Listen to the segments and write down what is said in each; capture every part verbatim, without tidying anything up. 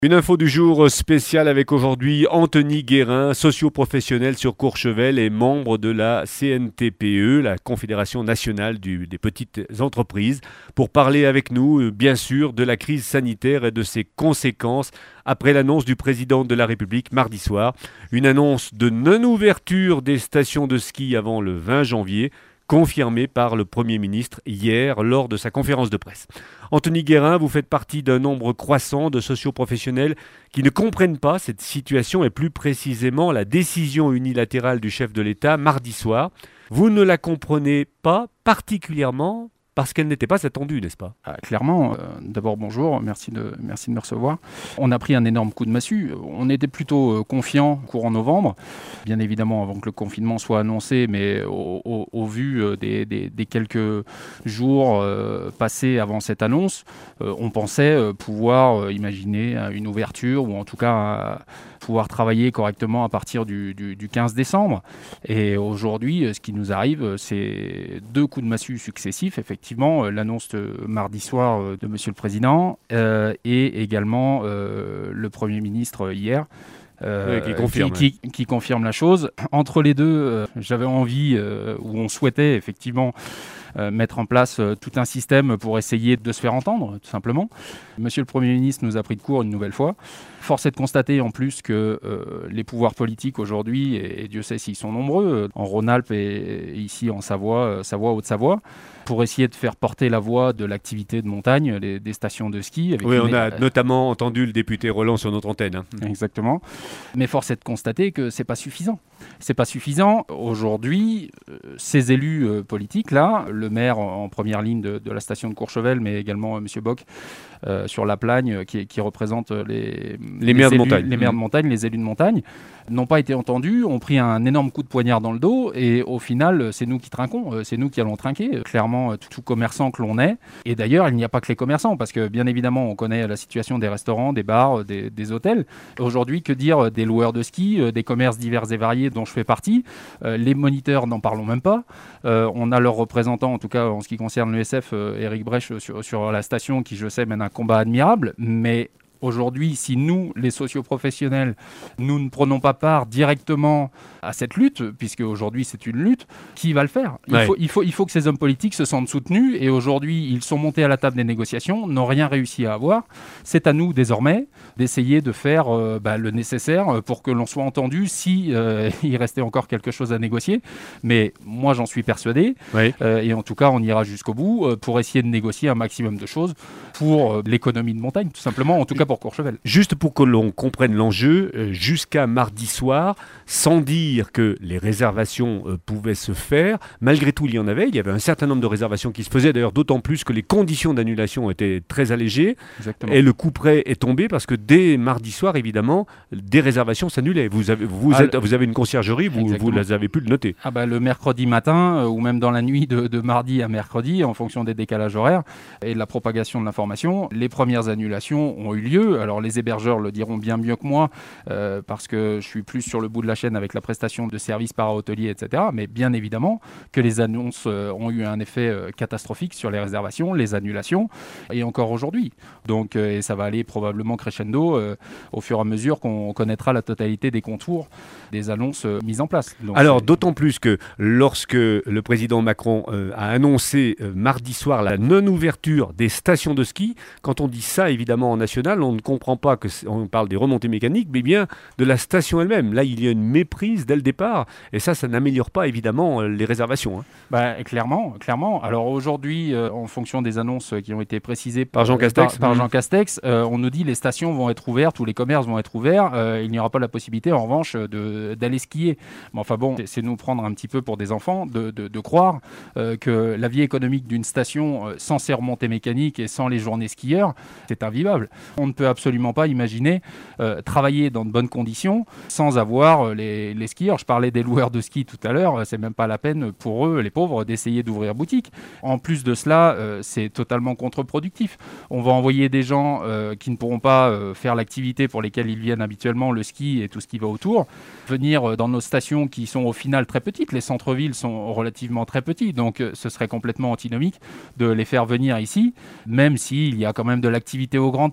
Une info du jour spéciale avec aujourd'hui Anthony Guérin, socio-professionnel sur Courchevel et membre de la C N T P E, la Confédération nationale du, des petites entreprises, pour parler avec nous, bien sûr, de la crise sanitaire et de ses conséquences après l'annonce du président de la République mardi soir. Une annonce de non-ouverture des stations de ski avant le vingt janvier, confirmé par le Premier ministre hier lors de sa conférence de presse. Anthony Guérin, vous faites partie d'un nombre croissant de socioprofessionnels qui ne comprennent pas cette situation et plus précisément la décision unilatérale du chef de l'État mardi soir. Vous ne la comprenez pas particulièrement parce qu'elle n'était pas attendue, n'est-ce pas ? Ah, clairement, euh, d'abord bonjour, merci de, merci de me recevoir. On a pris un énorme coup de massue, on était plutôt euh, confiants courant novembre, bien évidemment avant que le confinement soit annoncé, mais au, au, au vu euh, des, des, des quelques jours euh, passés avant cette annonce, euh, on pensait euh, pouvoir euh, imaginer euh, une ouverture ou en tout cas euh, pouvoir travailler correctement à partir du, du, du quinze décembre. Et aujourd'hui, euh, ce qui nous arrive, euh, c'est deux coups de massue successifs, effectivement. Effectivement, l'annonce de mardi soir de Monsieur le Président euh, et également euh, le Premier ministre hier euh, oui, qui, confirme, qui, qui, qui confirme la chose. Entre les deux, euh, j'avais envie, euh, ou on souhaitait effectivement euh, mettre en place euh, tout un système pour essayer de se faire entendre, tout simplement. Monsieur le Premier ministre nous a pris de court une nouvelle fois. Force est de constater en plus que euh, les pouvoirs politiques aujourd'hui, et, et Dieu sait s'ils sont nombreux, en Rhône-Alpes et, et ici en Savoie, Savoie, Haute-Savoie, pour essayer de faire porter la voix de l'activité de montagne, les, des stations de ski. Avec oui, on une... a notamment entendu le député Roland sur notre antenne. Hein. Exactement. Mais force est de constater que c'est pas suffisant. C'est pas suffisant. Aujourd'hui, euh, ces élus euh, politiques-là, le maire en, en première ligne de, de la station de Courchevel, mais également euh, M. Bock euh, sur la Plagne, qui, qui représente les, les, les maires élus, de montagne. Les maires de montagne, les élus de montagne, n'ont pas été entendus, ont pris un énorme coup de poignard dans le dos, et au final, c'est nous qui trinquons, c'est nous qui allons trinquer. Clairement, tout, tout commerçant que l'on est. Et d'ailleurs, il n'y a pas que les commerçants, parce que bien évidemment, on connaît la situation des restaurants, des bars, des, des hôtels. Aujourd'hui, que dire des loueurs de ski, des commerces divers et variés dont je fais partie. Euh, les moniteurs, n'en parlons même pas. Euh, on a leur représentant, en tout cas en ce qui concerne l'U S F, euh, Éric Brèche, sur, sur la station, qui, je sais, mène un combat admirable, mais aujourd'hui, si nous, les socioprofessionnels, nous ne prenons pas part directement à cette lutte, puisque aujourd'hui c'est une lutte, qui va le faire ? il, ouais. faut, il, faut, il faut que ces hommes politiques se sentent soutenus, et aujourd'hui, ils sont montés à la table des négociations, n'ont rien réussi à avoir. C'est à nous, désormais, d'essayer de faire euh, bah, le nécessaire pour que l'on soit entendu si euh, il restait encore quelque chose à négocier. Mais moi, j'en suis persuadé, ouais. euh, et en tout cas, on ira jusqu'au bout euh, pour essayer de négocier un maximum de choses pour euh, l'économie de montagne, tout simplement, en tout cas pour Courchevel. Juste pour que l'on comprenne l'enjeu, euh, jusqu'à mardi soir, sans dire que les réservations euh, pouvaient se faire, malgré tout il y en avait, il y avait un certain nombre de réservations qui se faisaient, d'ailleurs d'autant plus que les conditions d'annulation étaient très allégées. Exactement. Et le coup près est tombé parce que dès mardi soir, évidemment, des réservations s'annulaient. Vous avez, vous ah, êtes, vous avez une conciergerie, vous, vous les avez pu le noter. Ah bah, le mercredi matin, euh, ou même dans la nuit de, de mardi à mercredi, en fonction des décalages horaires et de la propagation de l'information, les premières annulations ont eu lieu. Alors les hébergeurs le diront bien mieux que moi, euh, parce que je suis plus sur le bout de la chaîne avec la prestation de services para-hôteliers, et cetera. Mais bien évidemment que les annonces euh, ont eu un effet euh, catastrophique sur les réservations, les annulations, et encore aujourd'hui. Donc, euh, et ça va aller probablement crescendo euh, au fur et à mesure qu'on connaîtra la totalité des contours des annonces euh, mises en place. Donc, Alors, c'est... d'autant plus que lorsque le président Macron euh, a annoncé euh, mardi soir la non-ouverture des stations de ski, quand on dit ça, évidemment, en national, on ne comprend pas qu'on parle des remontées mécaniques, mais bien de la station elle-même. Là, il y a une méprise dès le départ, et ça, ça n'améliore pas évidemment les réservations. Hein. Bah, clairement, clairement. Alors aujourd'hui, euh, en fonction des annonces qui ont été précisées par, par Jean Castex, par, par Jean Castex euh, on nous dit les stations vont être ouvertes, tous les commerces vont être ouverts. Euh, il n'y aura pas la possibilité, en revanche, de, d'aller skier. Mais enfin bon, c'est, c'est nous prendre un petit peu pour des enfants de, de, de croire euh, que la vie économique d'une station euh, sans ses remontées mécaniques et sans les journées skieurs, c'est invivable. On ne peut absolument pas imaginer euh, travailler dans de bonnes conditions sans avoir euh, les, les skieurs. Je parlais des loueurs de ski tout à l'heure, c'est même pas la peine pour eux, les pauvres, d'essayer d'ouvrir boutique. En plus de cela, euh, c'est totalement contre-productif. On va envoyer des gens euh, qui ne pourront pas euh, faire l'activité pour lesquelles ils viennent habituellement, le ski et tout ce qui va autour, venir dans nos stations qui sont au final très petites. Les centres-villes sont relativement très petits, donc euh, ce serait complètement antinomique de les faire venir ici, même s'il y a quand même de l'activité au grand air, des,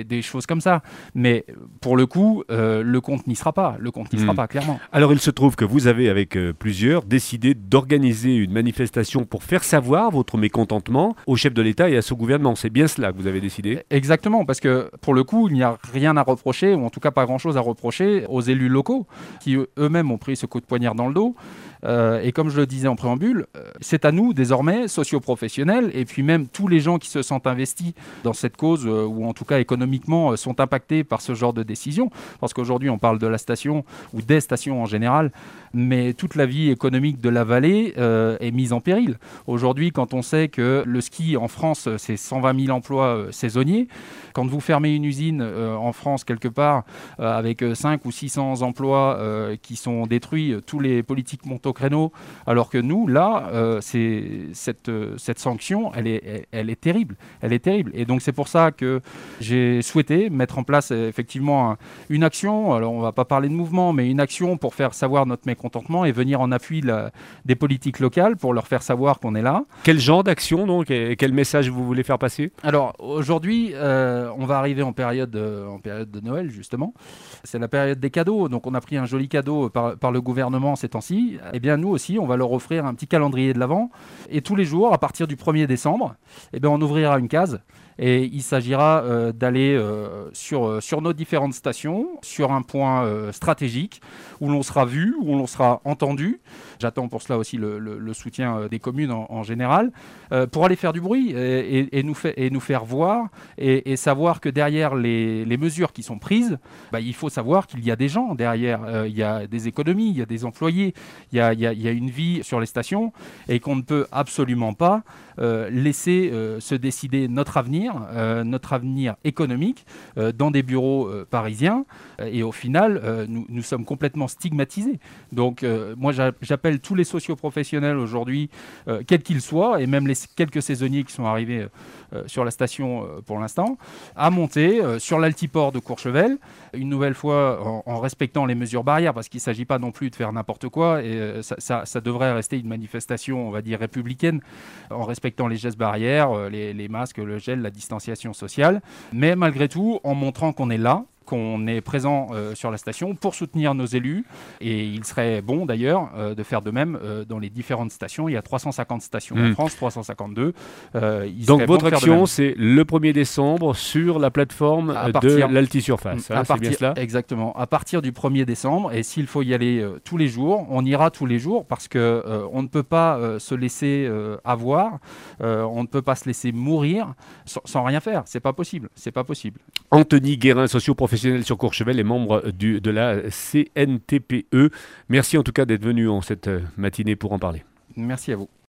des choses comme ça. Mais pour le coup, euh, le compte n'y sera pas. Le compte n'y sera Mmh. pas, clairement. Alors il se trouve que vous avez, avec euh, plusieurs, décidé d'organiser une manifestation pour faire savoir votre mécontentement au chef de l'État et à son gouvernement. C'est bien cela que vous avez décidé? Exactement, parce que pour le coup, il n'y a rien à reprocher, ou en tout cas pas grand-chose à reprocher aux élus locaux, qui eux- eux-mêmes ont pris ce coup de poignard dans le dos. Euh, et comme je le disais en préambule, euh, c'est à nous désormais, socio-professionnels, et puis même tous les gens qui se sentent investis dans cette cause, euh, ou en tout cas économiquement euh, sont impactés par ce genre de décision, parce qu'aujourd'hui on parle de la station, ou des stations en général, mais toute la vie économique de la vallée euh, est mise en péril. Aujourd'hui, quand on sait que le ski en France, c'est cent vingt mille emplois euh, saisonniers, quand vous fermez une usine euh, en France quelque part euh, avec euh, cinq ou six cents emplois euh, qui sont détruits, euh, tous les politiques montent au créneau, alors que nous, là, euh, c'est, cette, euh, cette sanction, elle est, elle, elle est terrible. Elle est terrible. Et donc, c'est pour ça que j'ai souhaité mettre en place euh, effectivement un- une action. Alors, on ne va pas parler de mouvement, mais une action pour faire savoir notre mécontentement et venir en appui la- des politiques locales pour leur faire savoir qu'on est là. Quel genre d'action donc et quel message vous voulez faire passer? Alors aujourd'hui, euh, on va arriver en période, euh, en période de Noël justement. C'est la période des cadeaux, donc on a pris un joli cadeau par, par le gouvernement ces temps-ci. Eh bien nous aussi, on va leur offrir un petit calendrier de l'Avent. Et tous les jours, à partir du premier décembre, eh bien, on ouvrira une case. Et il s'agira euh, d'aller euh, sur, euh, sur nos différentes stations, sur un point euh, stratégique, où l'on sera vu, où l'on sera entendu. J'attends pour cela aussi le, le- le soutien euh, des communes en, en général, euh, pour aller faire du bruit et, et- et nous, fait- et nous faire voir et, et savoir que derrière les, les mesures qui sont prises, bah, il faut savoir qu'il y a des gens derrière, euh, il y a des économies, il y a des employés, il y a, il y a- il y a une vie sur les stations et qu'on ne peut absolument pas euh, laisser euh, se décider notre avenir, euh, notre avenir économique euh, dans des bureaux euh, parisiens. Et au final, euh, nous, nous sommes complètement stigmatisés. Donc euh, moi, j'a- j'appelle tous les socioprofessionnels aujourd'hui, euh, quels qu'ils soient, et même les quelques saisonniers qui sont arrivés euh, sur la station euh, pour l'instant, à monter euh, sur l'altiport de Courchevel, une nouvelle fois en, en respectant les mesures barrières, parce qu'il ne s'agit pas non plus de faire n'importe quoi, et euh, ça, ça- ça devrait rester une manifestation, on va dire, républicaine, en respectant les gestes barrières, euh, les, les masques, le gel, la distanciation sociale, mais malgré tout, en montrant qu'on est là, qu'on est présent euh, sur la station pour soutenir nos élus. Et il serait bon d'ailleurs euh, de faire de même euh, dans les différentes stations. Il y a trois cent cinquante stations Mmh. en France, trois cent cinquante-deux. Euh, il Donc serait bon votre de faire de action, même. c'est le premier décembre sur la plateforme À de partir- l'Altisurface. À Hein, c'est bien partir- cela? Exactement. À partir du premier décembre, et s'il faut y aller euh, tous les jours, on ira tous les jours parce que euh, on ne peut pas euh, se laisser euh, avoir, euh, on ne peut pas se laisser mourir sans, sans rien faire. C'est pas possible. C'est pas possible. Anthony Guérin, socio-professionnel sur Courchevel et membre du, de la C N T P E. Merci en tout cas d'être venu en cette matinée pour en parler. Merci à vous.